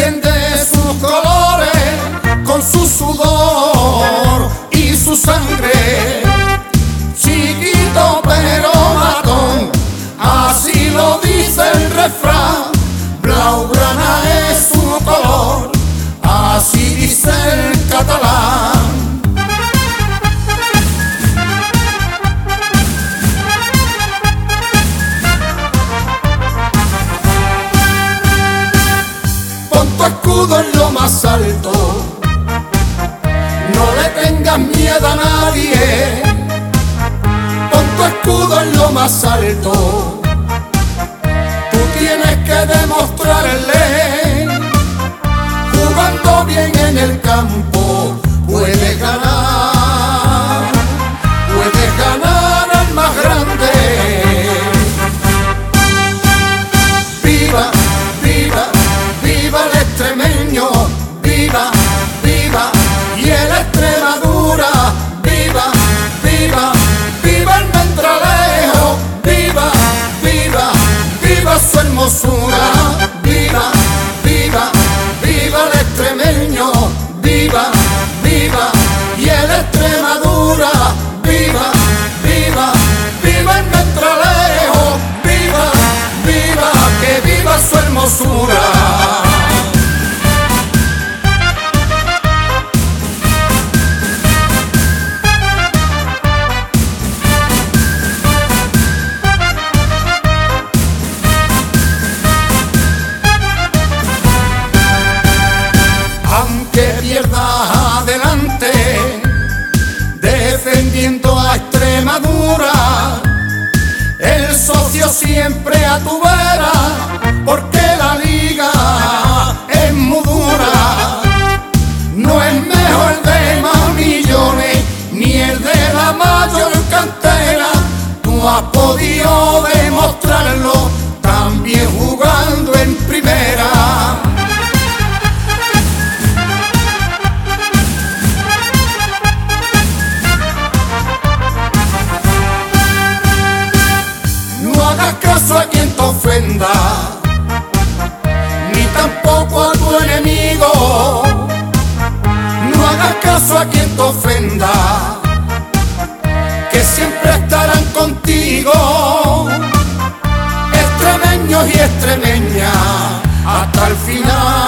defiende sus colores con su sudor y su sangre. Chiquito pero matón, así lo dice el refrán. Blaugrana es su color, así dice el catalán. Pon tu escudo en lo más alto, no le tengas miedo a nadie. Pon tu escudo en lo más alto, tú tienes que demostrarle. Jugando bien en el campo puedes ganar al más grande. Viva, viva, viva el extremeño, viva, viva, y el Extremadura, viva, viva, viva el Mentralejo, viva, viva, viva su hermosura, viva, viva, viva el extremeño, viva, viva, y el Extremadura, viva, viva, viva el Mentralejo, viva, viva, que viva su hermosura. Aunque pierdas adelante, defendiendo a Extremadura, el socio siempre a tu vera, porque la liga es muy dura. No es mejor el de más millones, ni el de la mayor cantera. Tú has podido demostrarlo, también jugando en primera. No hagas caso a quien te ofenda, ni tampoco a tu enemigo. No hagas caso a quien te ofenda, que siempre estarán contigo. Extremeños y extremeñas hasta el final.